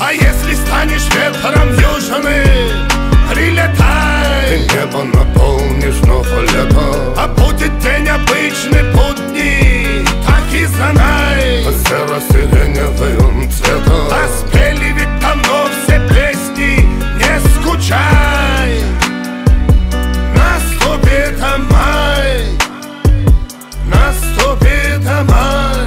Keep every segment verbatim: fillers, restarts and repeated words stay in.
А если станешь ветром южины, прилетай, ты небо наполнишь вновь лето. а будет день обычный, будний, так и знай, серо-сиреневым цветом. а спели ведь давно все песни, не скучай. Наступит май, наступит май.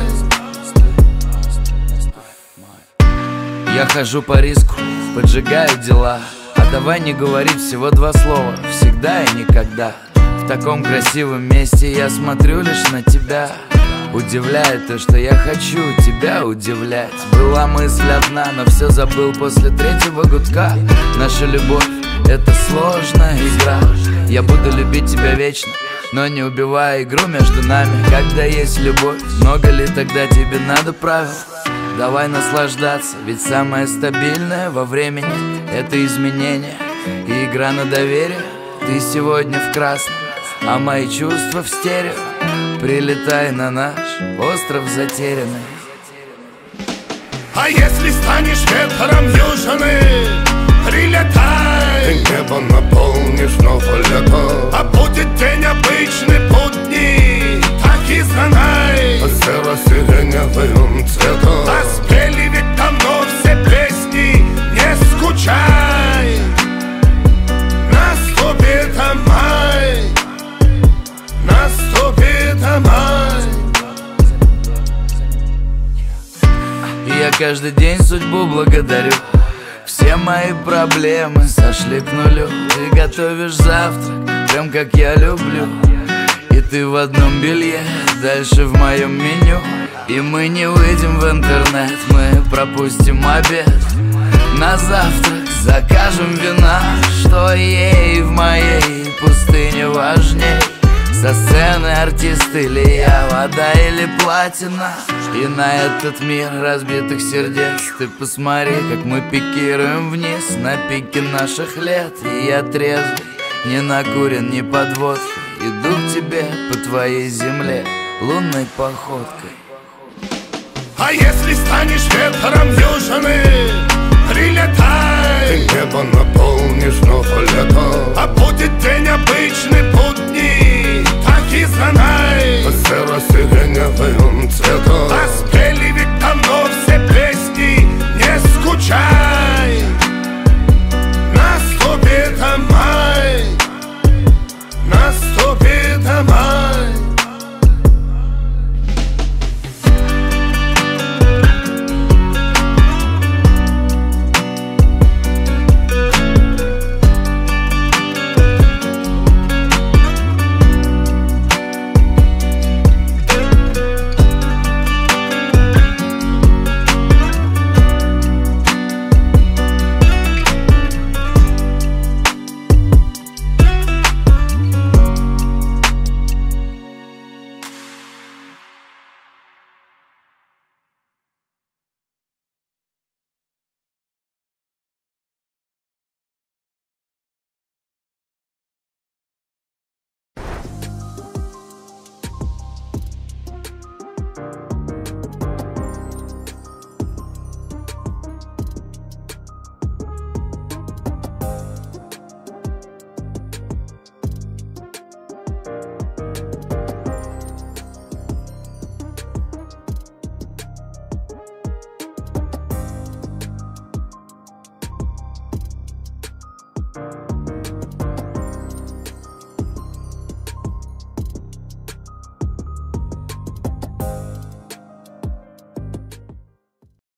Я хожу по риску, поджигаю дела. А давай не говорить всего два слова, всегда и никогда. В таком красивом месте я смотрю лишь на тебя. Удивляет то, что я хочу тебя удивлять. Была мысль одна, но все забыл после третьего гудка. Наша любовь — это сложная игра. Я буду любить тебя вечно, но не убивая игру между нами. Когда есть любовь, много ли тогда тебе надо правил? Давай наслаждаться, ведь самое стабильное во времени — это изменение и игра на доверие. Ты сегодня в красном, а мои чувства в стерео. Прилетай на наш остров затерянный. А если станешь ветром южины, прилетай, ты небо наполнишь вновь лето. а будет день обычный, будний, так и знай, серо-сиреневым цветом. а спели ведь давно все песни, не скучай. Наступит май, наступит май. Я каждый день судьбу благодарю. Все мои проблемы сошли к нулю. Ты готовишь завтрак, прям как я люблю. И ты в одном белье, дальше в моем меню. И мы не выйдем в интернет, мы пропустим обед. На завтрак закажем вина, что ей в моей пустыне важней. Со сцены артист или я, вода или платина. И на этот мир разбитых сердец ты посмотри, как мы пикируем вниз на пике наших лет. И я трезвый, не накурен, не под водкой, иду к тебе по твоей земле лунной походкой. А если станешь ветром южины, прилетай,